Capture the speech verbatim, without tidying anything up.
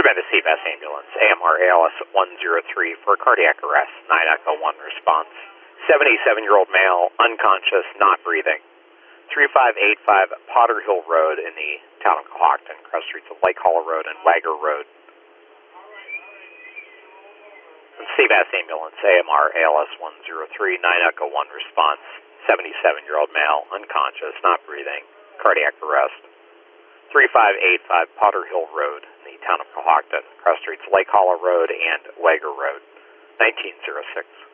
Travis C V S ambulance, A M R A L S one zero three for cardiac arrest, nine Echo one response. seventy-seven-year-old male, unconscious, not breathing. three five eight five Potter Hill Road in the town of Cohocton, cross streets of Lake Hollow Road and Wagger Road. C V S ambulance, A M R A L S one zero three, nine Echo one response. seventy-seven-year-old male, unconscious, not breathing, cardiac arrest. three five eight five Potter Hill Road in the town of Cohocton, cross streets Lake Hollow Road and Wagger Road, nineteen oh six.